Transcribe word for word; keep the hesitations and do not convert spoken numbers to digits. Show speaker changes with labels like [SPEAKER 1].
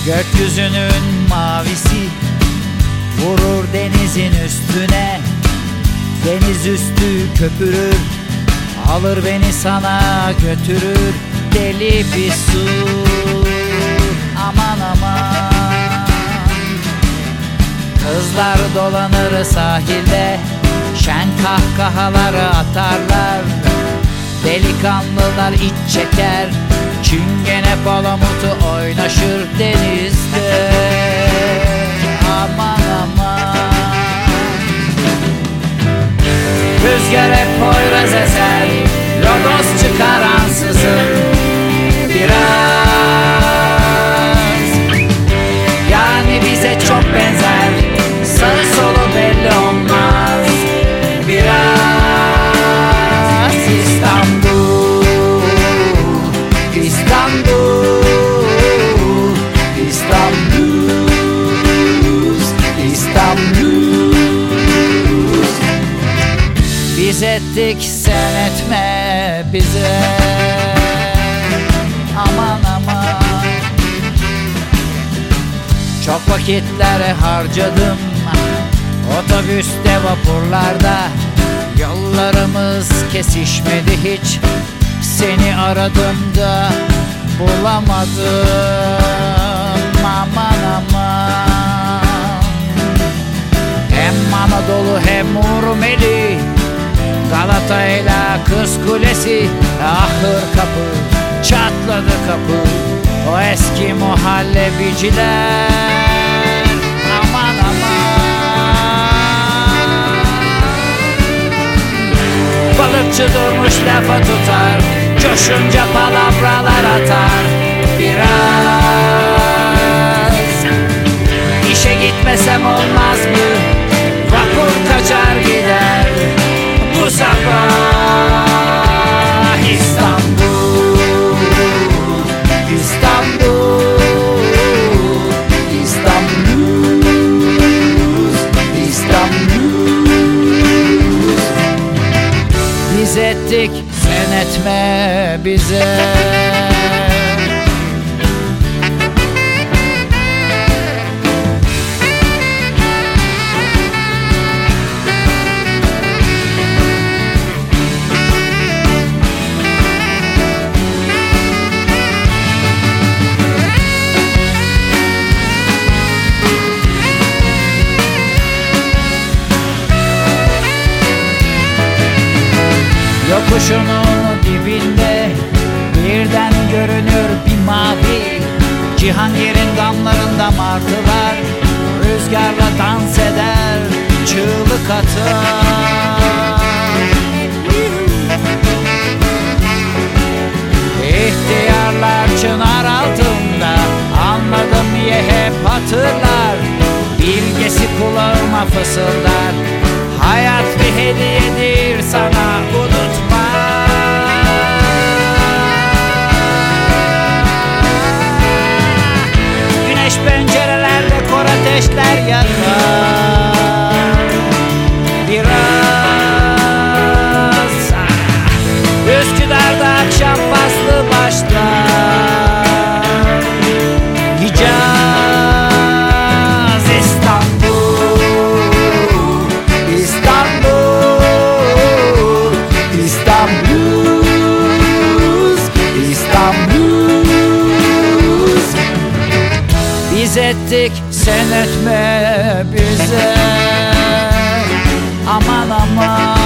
[SPEAKER 1] Gökyüzünün mavisi vurur denizin üstüne. Deniz üstü köpürür, alır beni sana götürür. Deli bir su, aman aman. Kızlar dolanır sahilde, şen kahkahaları atarlar. Delikanlılar iç çeker, çingene palamutu oynaşır denizde. Aman aman. Rüzgar hep Poyraz eser, lodos çıkar ansızın biraz. Yani bize çok benzer, sağı solu belli olmaz biraz. İstanbul, İstanbul, İstanbul, İstanbul. Biz ettik sen etme bize. Aman aman. Çok vakitler harcadım otobüste, vapurlarda. Yollarımız kesişmedi hiç, seni aradım da bulamadım. Aman aman. Hem Anadolu hem Urmeli, Galata'yla Kız Kulesi. Ahır kapı, çatladı kapı, o eski muhallebiciler. Aman aman. Balıkçı durmuş lafa tutar, coşunca palavralar atar biraz. İşe gitmesem olmaz mı? Vapur kaçar gider bu sabah. İstanbul, İstanbul, İstanbul, İstanbul. Biz ettik sen etme bize. Yokuşunun dibinde birden görünür bir mavi. Cihangir'in damlarında martılar rüzgarla dans eder, çığlık atar. İhtiyarlar çınar altında, anladım niye hep hatırlar. Bilgesi kulağıma fısıldar, hayat bir hediyedir sana, unutma. Güneş pencerelerde kor ateşler yakar biraz. Üsküdar'da akşam faslı başlar. Hicaz, İstanbul, İstanbul, İstanbul, İstanbul. Biz ettik sen etme bize. Aman aman.